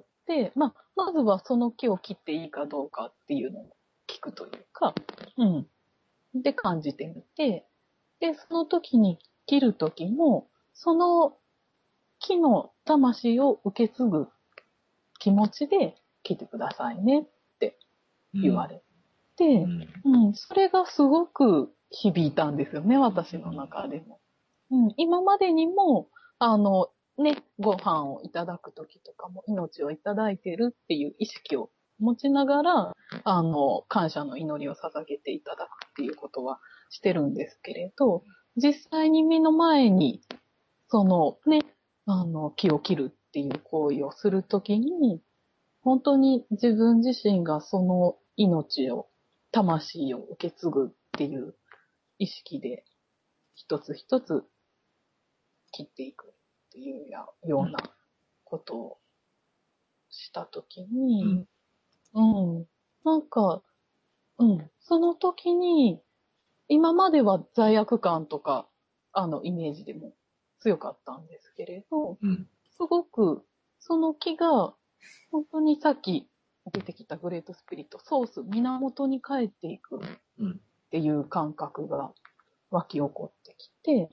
まずはその木を切っていいかどうかっていうのを聞くというか、うん。で、感じてみて、で、その時に切る時も、その木の魂を受け継ぐ気持ちで切ってくださいねって言われて、それがすごく響いたんですよね、私の中でも。今までにも、ご飯をいただくときとかも命をいただいてるっていう意識を持ちながら、感謝の祈りを捧げていただくっていうことはしてるんですけれど、実際に目の前に、そのね、木を切るっていう行為をするときに、本当に自分自身がその命を、魂を受け継ぐっていう意識で、一つ一つ切っていくっていうようなことをしたときに、なんか、その時に、今までは罪悪感とか、イメージでも強かったんですけれど、すごく、その木が、本当にさっき出てきたグレートスピリット、ソース、源に帰っていくっていう感覚が湧き起こってきて、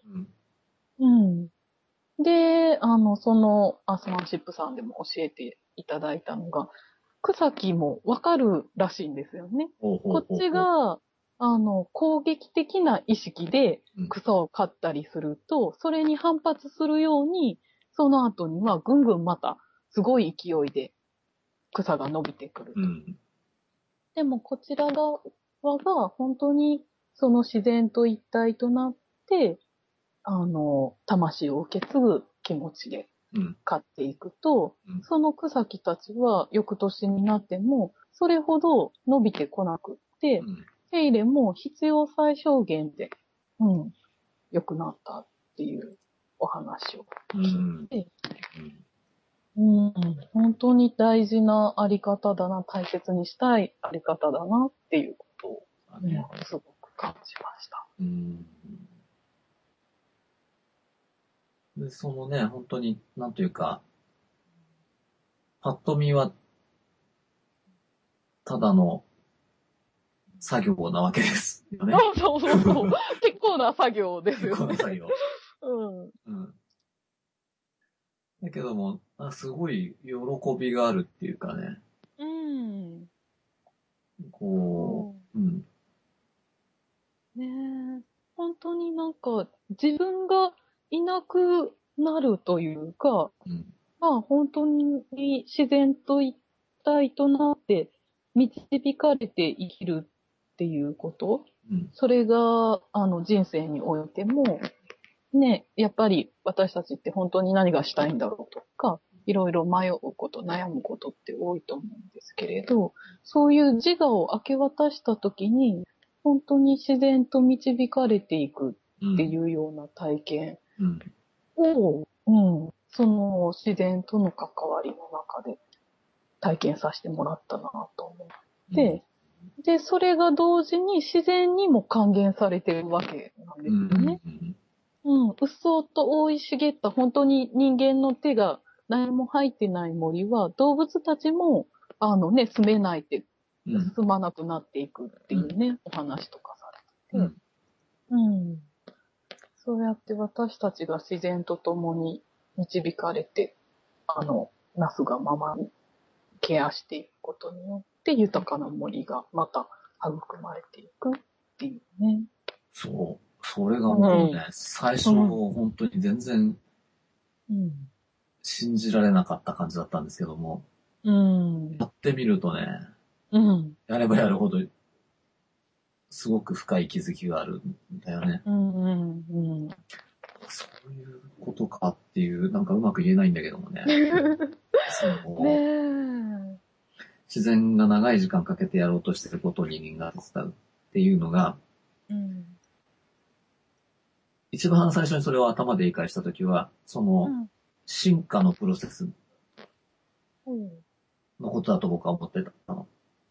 で、そのアースマンシップさんでも教えていただいたのが、草木もわかるらしいんですよね。こっちが、攻撃的な意識で草を刈ったりすると、それに反発するように、その後にはぐんぐんまたすごい勢いで草が伸びてくると。でもこちら側が本当にその自然と一体となって、魂を受け継ぐ気持ちで飼っていくと、その草木たちは翌年になっても、それほど伸びてこなくって、手入れも必要最小限で、良くなったっていうお話を聞いて、本当に大事なあり方だな、大切にしたいあり方だなっていうことを、すごく感じました。 で、そのね、本当に、なんというか、パッと見は、ただの作業なわけですよね。 そう。結構な作業ですよね。 結構な作業。だけども、すごい喜びがあるっていうかね。 ねえ。本当になんか、自分がいなくなるというか、本当に自然と一体となって導かれて生きるっていうこと、それが、人生においても、ね、やっぱり私たちって本当に何がしたいんだろうとか、いろいろ迷うこと、悩むことって多いと思うんですけれど、そういう自我を明け渡したときに、本当に自然と導かれていくっていうような体験を、その自然との関わりの中で体験させてもらったなと思って、で、それが同時に自然にも還元されてるわけなんですよね。うっそうと覆い茂った本当に人間の手が何も入ってない森は動物たちも住めないって住まなくなっていくっていうね、お話とかされてて、そうやって私たちが自然と共に導かれて、なすがままにケアしていくことによって豊かな森がまた育まれていくっていうね。 そう。それがもうね、最初本当に全然信じられなかった感じだったんですけども、やってみるとね、やればやるほどすごく深い気づきがあるんだよね。そういうことかっていう、なんかうまく言えないんだけどもね。自然が長い時間かけてやろうとしていることを人間が手伝うっていうのが、一番最初にそれを頭で理解したときは、その、進化のプロセスのことだと僕は思ってたの。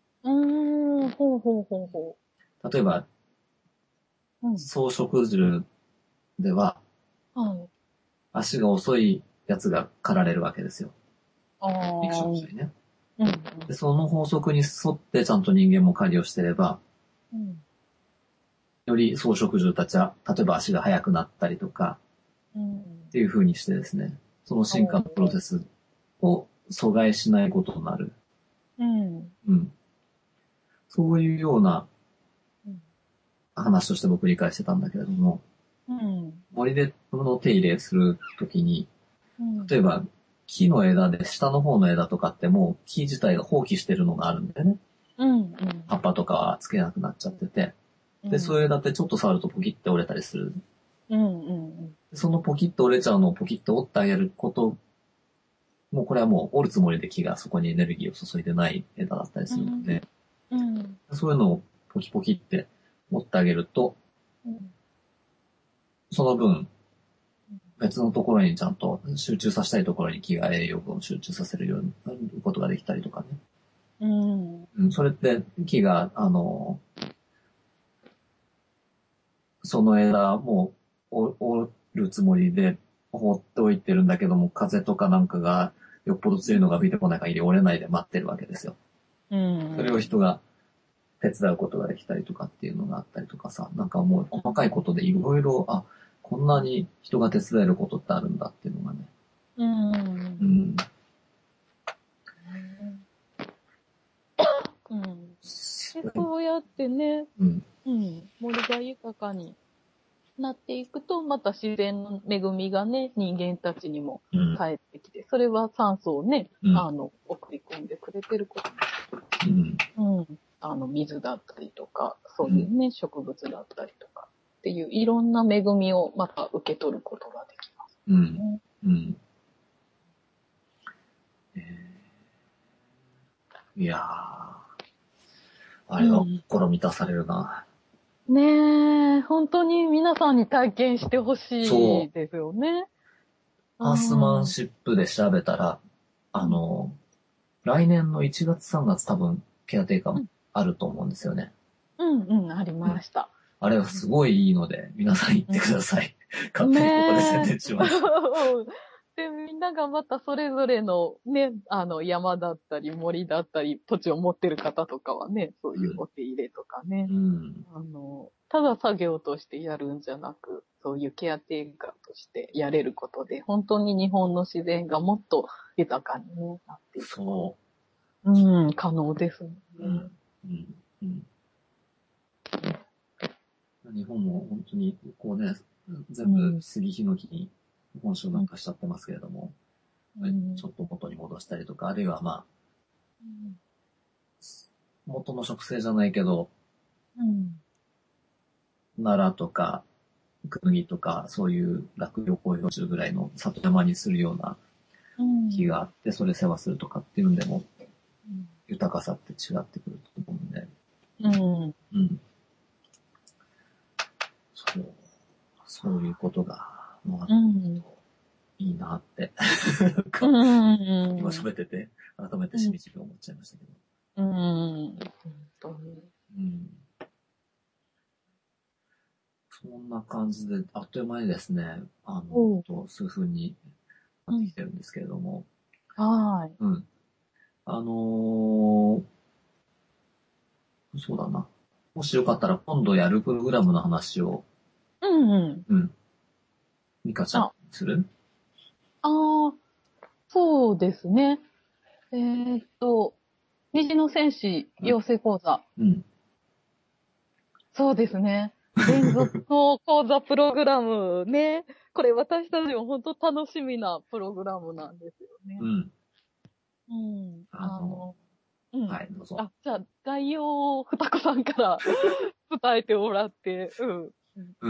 例えば、草食獣では、足が遅いやつが狩られるわけですよ。 あフィクションあ。 ですよね。 うん。 で、その法則に沿ってちゃんと人間も狩りをしてれば、 うん。 より草食獣たちは、例えば足が速くなったりとか、 うん。 っていう風にしてですね、その進化のプロセスを阻害しないことになる。 うん。 うん。そういうような話として僕理解してたんだけれども、 うん。 森での手入れするときに、 うん。 例えば木の枝で下の方の枝とかってもう木自体が放棄してるのがあるんだよね。 うん。 葉っぱとかはつけなくなっちゃってて。で、 うん。 そういう枝ってちょっと触るとポキって折れたりする。 うん。 そのポキッと折れちゃうのをポキッと折ってあげること、もうこれはもう折るつもりで木がそこにエネルギーを注いでない枝だったりするので、 うん。 そういうのをポキポキって折ってあげると、 うん。 その分、別のところにちゃんと集中させたいところに木が栄養分を集中させるようになることができたりとかね。 うん。 うん、それって木が、その枝も折るつもりで放っておいてるんだけども、風とかなんかがよっぽど強いのが吹いてこない限り折れないで待ってるわけですよ。 うん。 それを人が手伝うことができたりとかっていうのがあったりとかさ、なんかもう細かいことでいろいろ、あ、こんなに人が手伝えることってあるんだっていうのがね。 うん。 うん。 うん。で、そうやってね、 うん。 うん。森が豊かになっていくと、また自然の恵みがね、人間たちにもうん。 帰ってきて、それは酸素をね、 うん。 送り込んでくれてることうん。 も、うん。水だったりとか、そううん。 いうね、植物だったりとか、っていういろんな恵みをまた受け取ることができますうん。 ね。 うん。いやー、あれはうん心満たされるな。 ねえ、本当に皆さんに体験してほしそう。 いですよね。うハースマンん。 シップで調べたら、あうん。 の、来年の1月3月多分、ケアテイカーもうん。 あると思うんですよね。 うん。ありうん。 ました。 あれはすごいいいので、皆さん行ってください。勝手にここで宣ねえ。 伝します。 で、みんながまたそれぞれのね、山だったり森だったり土地を持ってる方とかはね、そういううん。 お手入れとかね、 うん。 ただ作業としてやるんじゃなく、そういうケアテイカーとしてやれることで、本当に日本の自然がもっと豊かに、ね、なっていくこと。 そうん、可能ですもんう。うね。 ん。うん。うん。日本も本当に、こうね、全部うん。 杉ヒノキに本州なんかしちゃってますけれども、 うん。 ちょっと元に戻したりとか、あるいはまあ、 うん。 元の植生じゃないけど、 うん。 奈良とか、クヌギとか、そういう落葉広葉樹ぐらいの里山にするようなうん。 木があって、それ世話するとかっていうんでも、豊かさって違ってくると思うんで、 うん。 うん。そう、そういうことが、まあ、 うん。 いいなって、なんうか、今ん。 喋ってて、改めてしみじみ思っちゃいましたけど。 うん。本当に。 うん。そんな感じで、あっという間にですね、 おう。 数分になうん。 ってきてるんですけれども、 はい。 うん。あのそうだな。もしよかったら今度やるプログラムの話を、 うんうん。 うん、ミカちゃんあ、 する。 ああ、そうですね。虹の戦士うん、 養成講座。 うん、 そうですね。連続の講座プログラムね。これ私たちも本当楽しみなプログラムなんですよね。 うん。 うん。 あの、 うん。 はい、どうぞ。 あ、じゃあ、概要を二子さんから伝えてもらって、うん。 うん。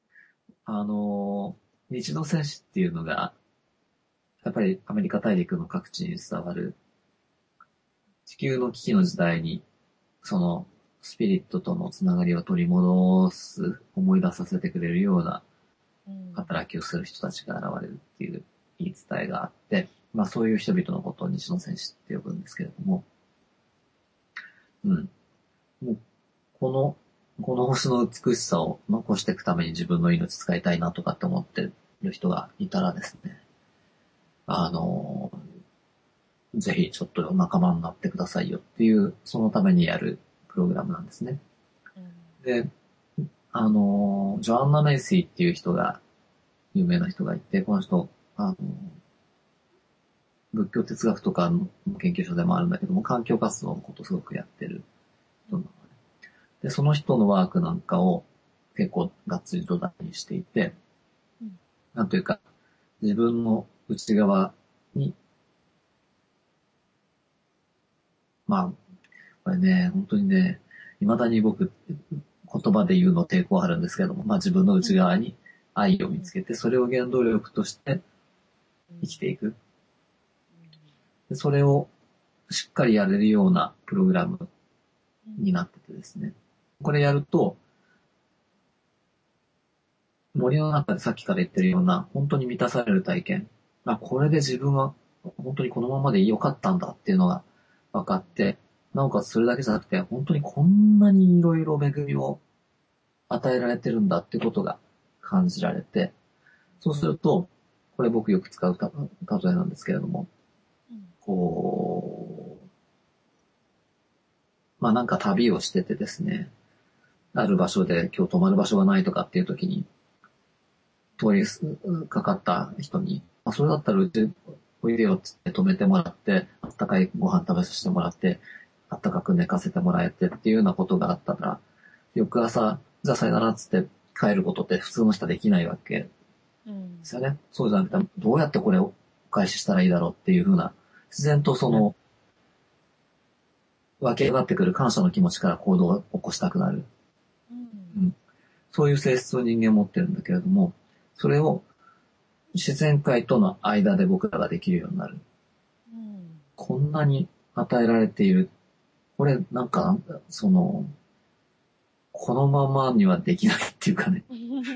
日露戦士っていうのが、やっぱりアメリカ大陸の各地に伝わる、地球の危機の時代に、その、スピリットとのつながりを取り戻す、思い出させてくれるようなうん。 働きをする人たちが現れるっていう言い伝えがあって、まあそういう人々のことを日露戦士って呼ぶんですけれども、うん。もうこの星の美しさを残していくために自分の命使いたいなとかって思ってる人がいたらですね、あの、 ぜひちょっと仲間になってくださいよっていう、そのためにやるプログラムなんですね。で、ジョアンナ・メイシーっていう人が、有名な人がいて、この人、仏教哲学とかの研究者でもあるんだけども、環境活動のことをすごくやってる人なのね。で、その人のワークなんかを結構がっつり土台にしていて、なんというか、自分の内側に、まあ、これね、本当にね、未だに僕、言葉で言うの抵抗あるんですけども、まあ自分の内側に愛を見つけて、それを原動力として生きていく。でそれをしっかりやれるようなプログラムになっててですね。これやると、森の中でさっきから言ってるような、本当に満たされる体験。これで自分は本当にこのままで良かったんだっていうのが分かって、なおかつそれだけじゃなくて、本当にこんなにいろいろ恵みを与えられてるんだってことが感じられて、そうすると、これ僕よく使う例えなんですけれども、こう、なんか旅をしててですね、ある場所で今日泊まる場所がないとかっていう時に、通りかかった人に、それだったらうちおいでよっつって止めてもらって、あったかいご飯食べさせてもらって、あったかく寝かせてもらえてっていうようなことがあったら、翌朝、じゃあさよならっつって帰ることって普通の人はできないわけですよね。そうじゃなくて、どうやってこれをお返ししたらいいだろうっていうふうな、自然とその、湧き上がってくる感謝の気持ちから行動を起こしたくなる。そういう性質を人間持ってるんだけれども、それを自然界との間で僕らができるようになる。こんなに与えられている。これなんか、このままにはできないっていうかね。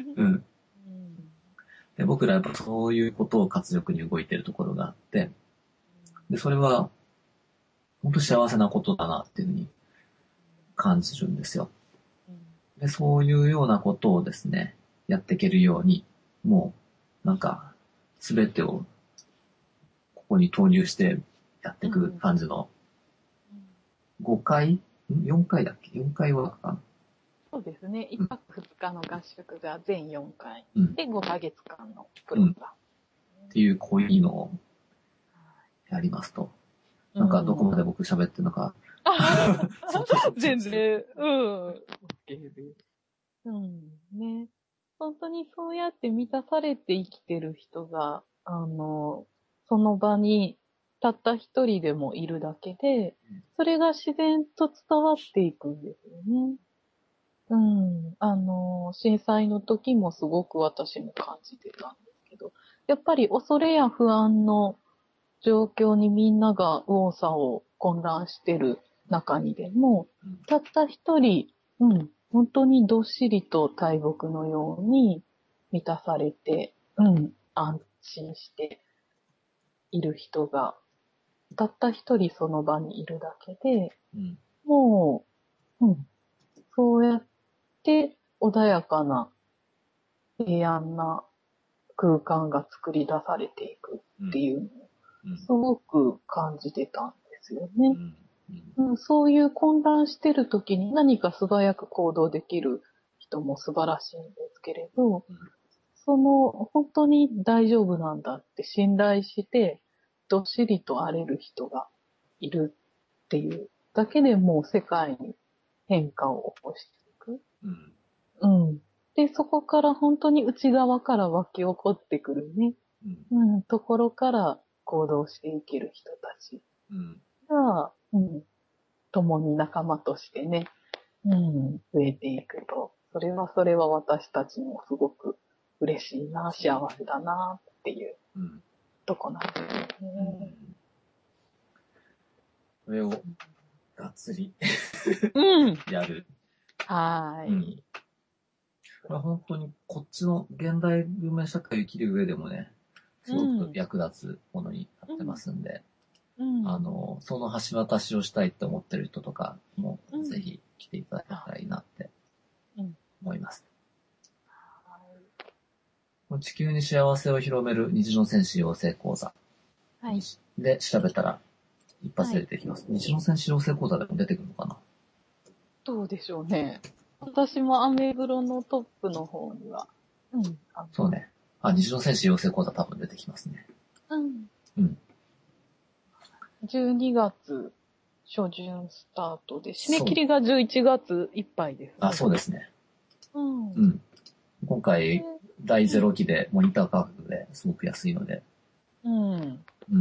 で僕らやっぱそういうことを活力に動いてるところがあって、で、それは本当幸せなことだなっていうふうに感じるんですよ。で、そういうようなことをですね、やっていけるように、もう、なんか、すべてをここに投入してやっていく感じの、5回 ?4 回だっけ ?4 回はかな。 そうですね。1泊2日の合宿が全4回。 うんで、5ヶ月間のプログラム。 っていう濃いのをやりますと。なんかどこまで僕喋ってるのか。 全然、OK です。ね。本当にそうやって満たされて生きてる人が、その場にたった一人でもいるだけで、それが自然と伝わっていくんですよね。震災の時もすごく私も感じてたんですけど、やっぱり恐れや不安の状況にみんなが右往左往混乱してる中にでも、たった一人、本当にどっしりと大木のように満たされて、安心している人が、たった一人その場にいるだけで、もう、そうやって穏やかな、平安な空間が作り出されていくっていうのを、すごく感じてたんですよね。そういう混乱してる時に何か素早く行動できる人も素晴らしいんですけれど、本当に大丈夫なんだって信頼して、どっしりと荒れる人がいるっていうだけでもう世界に変化を起こしていく。で、そこから本当に内側から湧き起こってくるね、ところから行動していける人たちが、共に仲間としてね、増えていくと、それは私たちもすごく嬉しいな、幸せだな、っていうとこなんですよね。 それをがっつりやる。 はい。 これは本当にこっちの現代文明社会を生きる上でもね、すごく役立つものになってますんで、その橋渡しをしたいって思ってる人とかも、ぜひ来ていただけたらいいなって思います。地球に幸せを広める虹の戦士養成講座で調べたら一発で出てきます。日露戦資料請講座でも出てくるのかな。 どうでしょうね。私もアメブロのトップの方には。うん。 そうね。日露戦資料請講座多分出てきますね。 うん。 うん。 12月初旬スタートで、締め切りが11月いっぱいです、ね。 そうですね。 うん。 うん。今回、第0期でモニター価格ですごく安いので。 うん。 うん。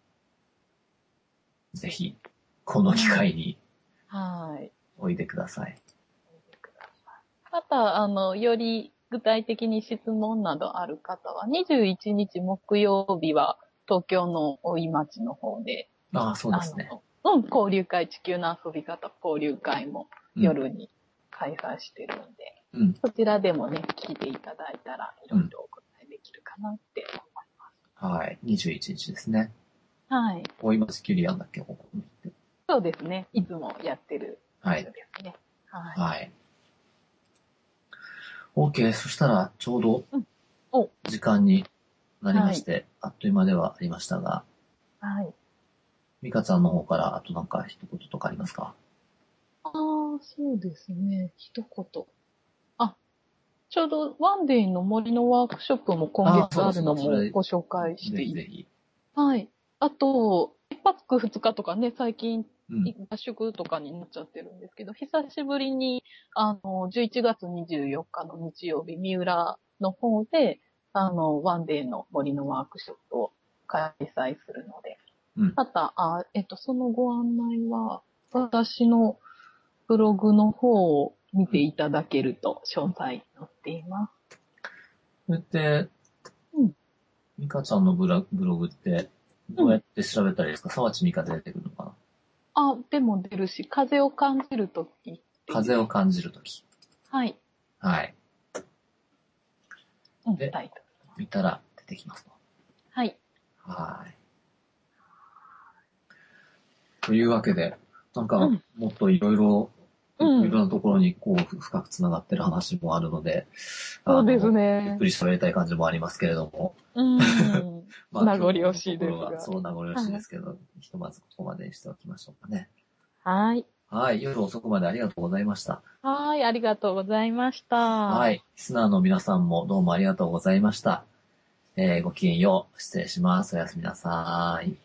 ぜひ、この機会に、 はい。 おいでください。 また、より具体的に質問などある方は、21日木曜日は東京の大井町の方で、 そうですね。 交流会、地球の遊び方交流会も夜に開催してるんで、そちらでもね、聞いていただいたら、いろいろお答えできるかなって思います。 はい。21日ですね。 はい。 大井町キュリアンだっけ、ここに。 そうですね。いつもやってる場所ですね。 はい。OK。そしたら、ちょうど、時間になりまして、あっという間ではありましたが、 はい。 ミカちゃんの方から、あとなんか一言とかありますか？ そうですね。一言。ちょうどワンデイの森のワークショップも今月あるのもご紹介していい？ ぜひぜひ。 はい。あと、1泊2日とかね、最近、合宿とかになっちゃってるんですけど、久しぶりに、11月24日の日曜日、三浦の方で、ワンデーの森のワークショップを開催するので、また、そのご案内は、私のブログの方を見ていただけると詳細載っています。 それって、ミカちゃんのブログって、どうやって調べたらいいですか？沢地ミカで出てくるのかな？ でも出るし、風を感じるとき。 風を感じるとき。 はい。 はい。 で、 見たら出てきますと。 はい。 はい。というわけで、なんか、もっといろいろなところにこう、深く繋がってる話もあるので、 そうですね。 ゆっくり喋りたい感じもありますけれども。 まあ、名残惜しいですが。 そう、名残惜しいですけど、ひとまずここまでにしておきましょうかね。 はい。 はい、夜遅くまでありがとうございました。 はい、ありがとうございました。 はい、リスナーの皆さんもどうもありがとうございました。ごきげんよう。失礼します。おやすみなさい。